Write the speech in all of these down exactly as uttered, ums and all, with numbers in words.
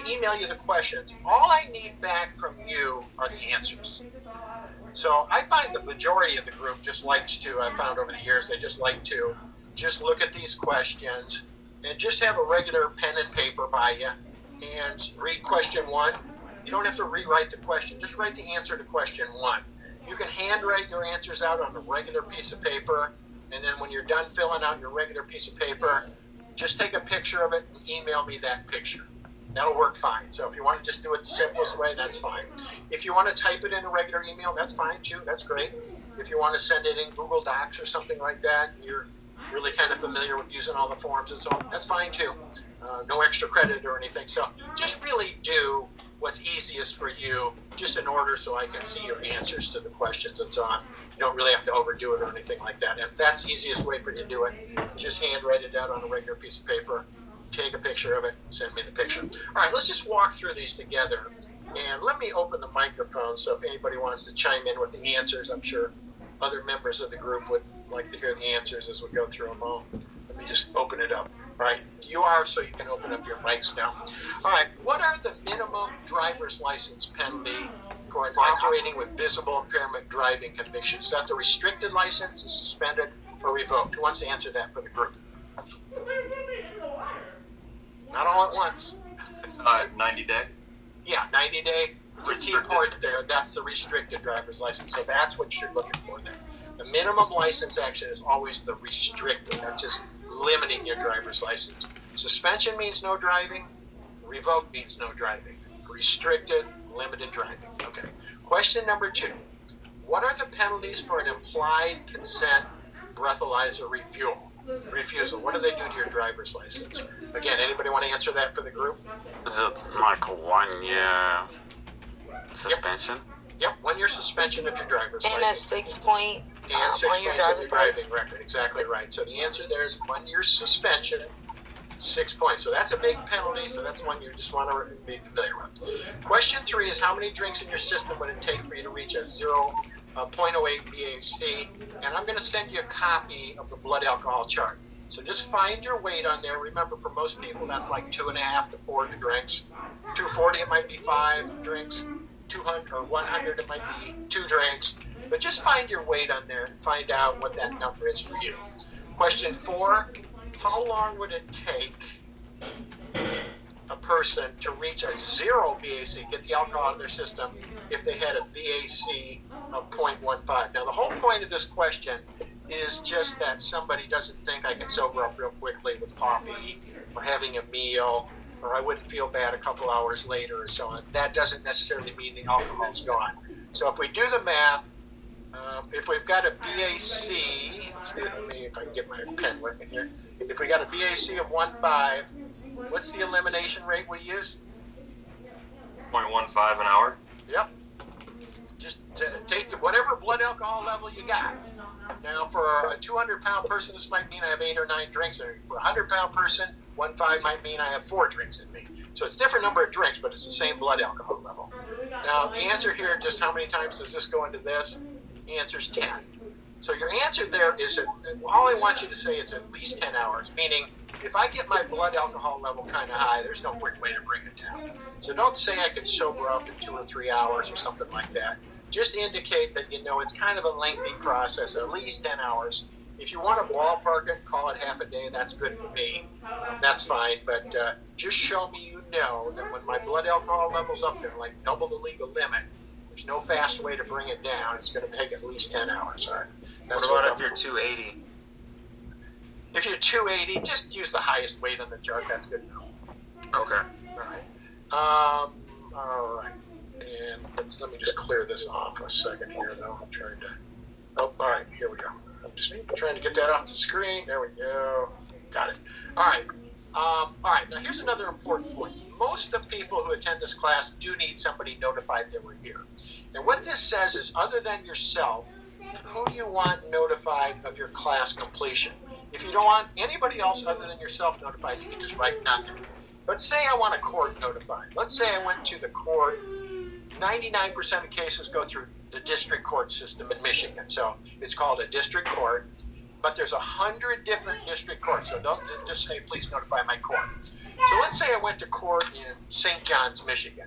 to email you the questions. All I need back from you are the answers. So I find the majority of the group just likes to, I've found over the years, they just like to just look at these questions and just have a regular pen and paper by you and read question one. You don't have to rewrite the question. Just write the answer to question one. You can handwrite your answers out on a regular piece of paper, and then when you're done filling out your regular piece of paper, just take a picture of it and email me that picture. That'll work fine. So if you want to just do it the simplest way, that's fine. If you want to type it in a regular email, that's fine too. That's great. If you want to send it in Google Docs or something like that, you're really kind of familiar with using all the forms and so on, that's fine too. Uh, no extra credit or anything. So just really do what's easiest for you, just in order so I can see your answers to the questions and so on. You don't really have to overdo it or anything like that. If that's the easiest way for you to do it, just handwrite it out on a regular piece of paper, take a picture of it, send me the picture. All right, let's just walk through these together. And let me open the microphone, so if anybody wants to chime in with the answers, I'm sure other members of the group would like to hear the answers as we go through them all. Let me just open it up. All right, you are, so you can open up your mics now. All right, what are the minimum driver's license penalty for an operating with visible impairment driving conviction? Is that the restricted license, suspended, or revoked? Who wants to answer that for the group? Not all at once. Uh, ninety day? Yeah, ninety day. The key part there, that's the restricted driver's license. So that's what you're looking for there. The minimum license action is always the restricted. That's just limiting your driver's license. Suspension means no driving. Revoked means no driving. Restricted, limited driving. Okay. Question number two. What are the penalties for an implied consent breathalyzer refuel? Refusal. What do they do to your driver's license? Again, anybody want to answer that for the group? Is it like a one-year suspension? Yep, yep. one-year suspension of your driver's and license. And a six-point And six on your points of driver's your driving license. record. Exactly right. So the answer there is one-year suspension, six points. So that's a big penalty, so that's one you just want to be familiar with. Question three is how many drinks in your system would it take for you to reach a zero point oh eight B A C? And I'm going to send you a copy of the blood alcohol chart. So just find your weight on there. Remember, for most people, that's like two and a half to four drinks. two forty, it might be five drinks. two hundred or one hundred, it might be two drinks. But just find your weight on there and find out what that number is for you. Question four, how long would it take a person to reach a zero B A C, get the alcohol out of their system, if they had a B A C of zero point one five? Now, the whole point of this question is just that somebody doesn't think I can sober up real quickly with coffee or having a meal, or I wouldn't feel bad a couple hours later or so on. That doesn't necessarily mean the alcohol's gone. So if we do the math, um, if we've got a B A C, let's see, let me, if I can get my pen with me here. If we got a B A C of one point five, what's the elimination rate we use? zero point one five an hour? Yep. Just uh, take the, whatever blood alcohol level you got. Now, for a two hundred pound person, this might mean I have eight or nine drinks in me. For a one hundred pound person, one point five might mean I have four drinks in me. So it's a different number of drinks, but it's the same blood alcohol level. Now, the answer here, just how many times does this go into this? The answer is ten. So your answer there is, that all I want you to say is at least ten hours, meaning if I get my blood alcohol level kind of high, there's no quick way to bring it down. So don't say I could sober up in two or three hours or something like that. Just indicate that you know it's kind of a lengthy process, at least ten hours. If you want to ballpark it, call it half a day, that's good for me. Um, that's fine, but uh, just show me you know that when my blood alcohol level's up there, like double the legal limit, there's no fast way to bring it down. It's going to take at least ten hours. All right. That's what about what if you're two eighty? If you're two eighty, just use the highest weight on the chart. That's good enough. Okay. All right. Um, all right. And let's, let me just clear this off for a second here, though. I'm trying to... Oh, all right. Here we go. I'm just trying to get that off the screen. There we go. Got it. All right. Um, all right. Now, here's another important point. Most of the people who attend this class do need somebody notified they were here. And what this says is, other than yourself, who do you want notified of your class completion? If you don't want anybody else other than yourself notified, you can just write nothing. But say I want a court notified. Let's say I went to the court. ninety-nine percent of cases go through the district court system in Michigan. So it's called a district court. But there's a hundred different district courts. So don't just say, please notify my court. So let's say I went to court in Saint John's, Michigan.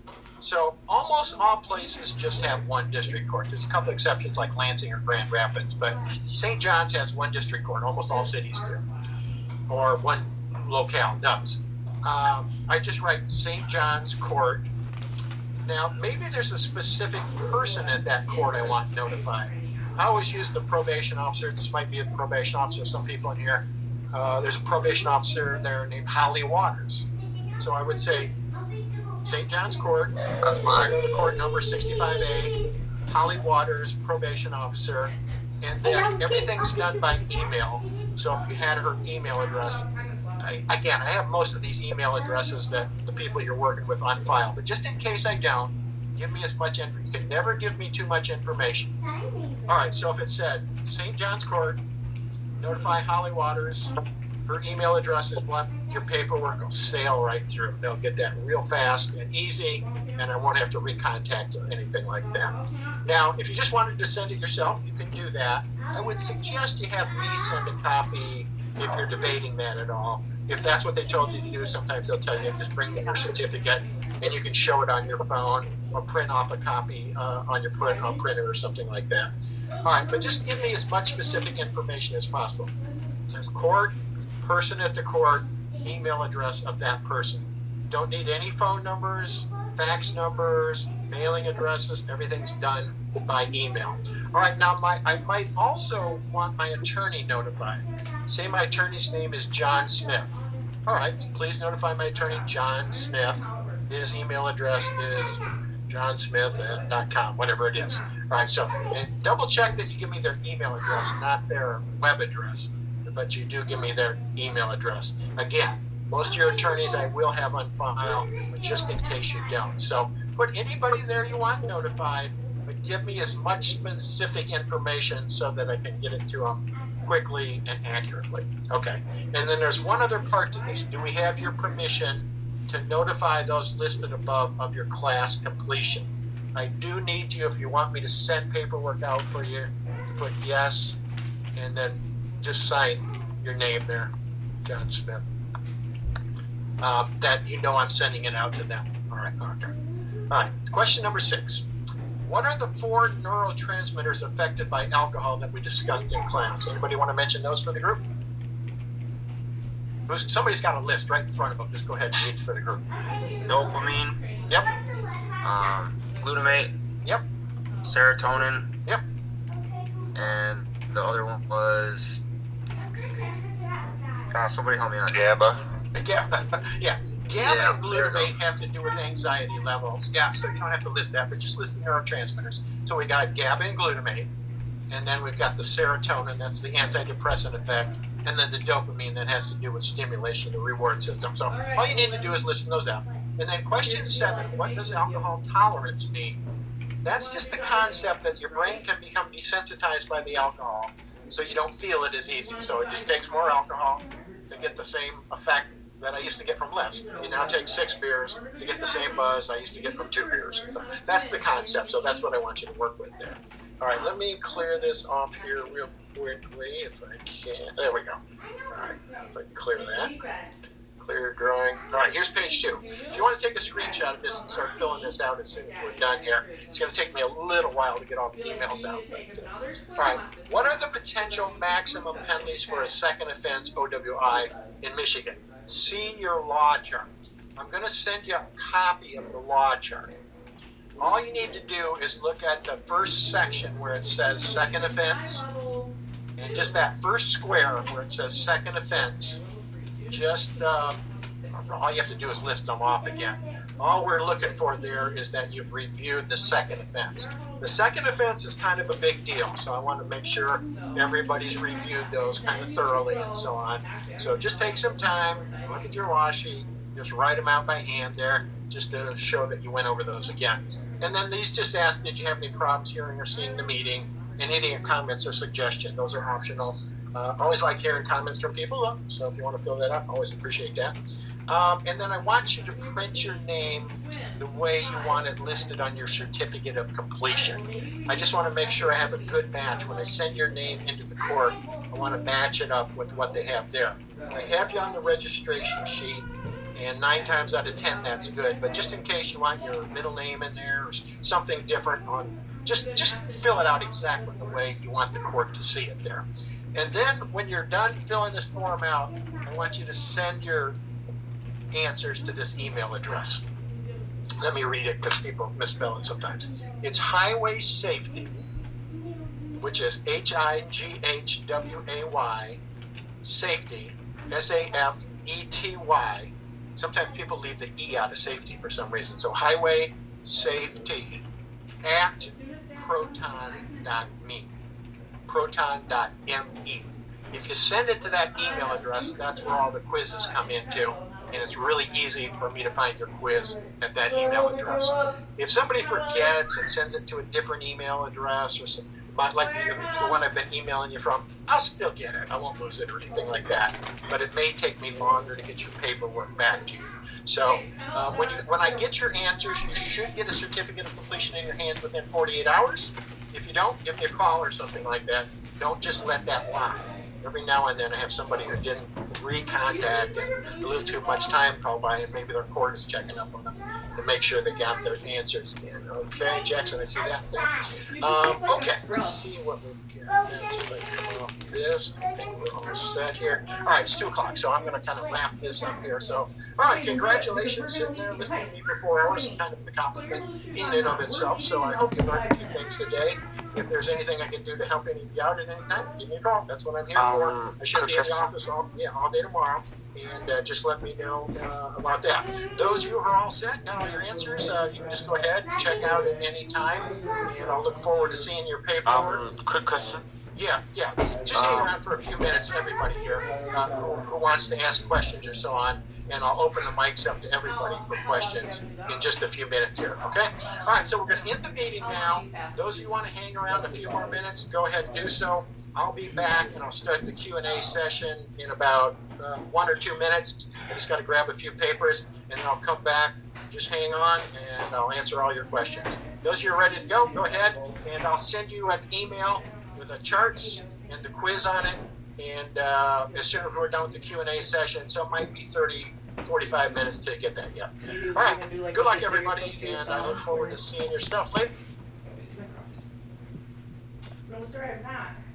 So almost all places just have one district court. There's a couple exceptions like Lansing or Grand Rapids, but Saint John's has one district court. Almost all cities do, or one locale does. Um, I just write Saint John's Court. Now, maybe there's a specific person at that court I want notified. I always use the probation officer. This might be a probation officer. Some people in here, uh, there's a probation officer there named Holly Waters. So I would say Saint John's Court, That's I mine. know the court number sixty-five A, Holly Waters, probation officer, and then everything's done by email. So if you had her email address, I, again, I have most of these email addresses that the people you're working with on file, but just in case I don't, give me as much info. You can never give me too much information. All right, so if it said Saint John's Court, notify Holly Waters, her email address is what, your paperwork will sail right through. They'll get that real fast and easy, and I won't have to recontact or anything like that. Now, if you just wanted to send it yourself, you can do that. I would suggest you have me send a copy if you're debating that at all. If that's what they told you to do, sometimes they'll tell you, just bring me your certificate, and you can show it on your phone or print off a copy uh, on your print, on printer or something like that. All right, but just give me as much specific information as possible. Court, person at the court, email address of that person. Don't need any phone numbers, fax numbers, mailing addresses. Everything's done by email. All right, now my I might also want my attorney notified. Say my attorney's name is John Smith. All right, please notify my attorney, John Smith. His email address is johnsmith at .com, whatever it is. All right, so and double check that you give me their email address, not their web address, but you do give me their email address. Again, most of your attorneys I will have on file, but just in case you don't. So put anybody there you want notified, but give me as much specific information so that I can get it to them quickly and accurately. Okay. And then there's one other part to this. Do we have your permission to notify those listed above of your class completion? I do need you, if you want me to send paperwork out for you, to put yes, and then just sign your name there, John Smith. Uh, that you know I'm sending it out to them. All right, okay. All right, question number six. What are the four neurotransmitters affected by alcohol that we discussed in class? Anybody want to mention those for the group? Who's, somebody's got a list right in front of them. Just go ahead and read it for the group. Dopamine. Yep. Um, glutamate. Yep. Serotonin. Yep. And the other one was. God, somebody help me out. GABA. GABA. Yeah. GABA Yeah, and glutamate have to do with anxiety levels. Yeah, so you don't have to list that, but just list the neurotransmitters. So we got GABA and glutamate, and then we've got the serotonin, that's the antidepressant effect, and then the dopamine that has to do with stimulation of the reward system. So all, right, all you need to do is listen those out. And then question seven, what does alcohol tolerance mean? That's just the concept that your brain can become desensitized by the alcohol, so you don't feel it as easy. So it just takes more alcohol to get the same effect that I used to get from less. You now take six beers to get the same buzz I used to get from two beers. So that's the concept. So that's what I want you to work with there. All right, let me clear this off here real quickly if I can. There we go. All right, if I can clear that. Clear drawing. All right, here's page two. If you want to take a screenshot of this and start filling this out as soon as we're done here, it's going to take me a little while to get all the emails out. All right, what are the potential maximum penalties for a second offense O W I in Michigan? See your law chart. I'm going to send you a copy of the law chart. All you need to do is look at the first section where it says second offense, and just that first square where it says second offense, just uh, all you have to do is list them off again. All we're looking for there is that you've reviewed the second offense. The second offense is kind of a big deal, so I want to make sure everybody's reviewed those kind of thoroughly and so on. So just take some time, look at your law sheet, just write them out by hand there, just to show that you went over those again. And then these just ask, did you have any problems hearing or seeing the meeting? And any comments or suggestions, those are optional. Uh, always like hearing comments from people, so if you want to fill that out, always appreciate that. Um, and then I want you to print your name the way you want it listed on your certificate of completion. I just want to make sure I have a good match. When I send your name into the court, I want to match it up with what they have there. I have you on the registration sheet. and nine times out of ten that's good. But just in case you want your middle name in there or something different on, just just fill it out exactly the way you want the court to see it there. And then when you're done filling this form out, I want you to send your answers to this email address. Let me read it because people misspell it sometimes. It's highway safety, which is H I G H W A Y, safety, S A F E T Y. Sometimes people leave the E out of safety for some reason. So highway safety at proton dot me. proton dot me. If you send it to that email address, that's where all the quizzes come into, and it's really easy for me to find your quiz at that email address. If somebody forgets and sends it to a different email address, or like the one I've been emailing you from, I'll still get it. I won't lose it or anything like that, but it may take me longer to get your paperwork back to you. So uh, when you when I get your answers, you should get a certificate of completion in your hands within forty-eight hours. If you don't, give me a call or something like that. Don't just let that lie. Every now and then I have somebody who didn't recontact and a little too much time call by, and maybe their court is checking up on them to make sure they got their answers in. Okay, Jackson, I see that there. Um, okay, let's see what we've got. Let's see if I come off this. I think we're all set here. All right, it's two o'clock, so I'm going to kind of wrap this up here. So, all right, congratulations sitting there listening to me for four hours. Kind of an accomplishment in and of itself. So I hope you learned a few things today. If there's anything I can do to help any of you out at any time, give me a call. That's what I'm here Um, for. I should be in the question. office all yeah all day tomorrow, and uh, just let me know uh, about that. Those of you who are all set, got all your answers, uh, you can just go ahead and check out at any time, and I'll look forward to seeing your paperwork. Um, quick question. Yeah, yeah. Just hang around for a few minutes, everybody here uh, who, who wants to ask questions or so on, and I'll open the mics up to everybody for questions in just a few minutes here, okay? All right, so we're going to end the meeting now. Those of you who want to hang around a few more minutes, go ahead and do so. I'll be back, and I'll start the Q and A session in about uh, one or two minutes. I just got to grab a few papers, and then I'll come back. Just hang on, and I'll answer all your questions. Those of you who are ready to go, go ahead, and I'll send you an email with the charts and the quiz on it, and uh, as soon as we're done with the Q and A session, so it might be thirty, forty-five minutes to get that yet. All right, good luck everybody, and I look forward to seeing your stuff later. Room or not?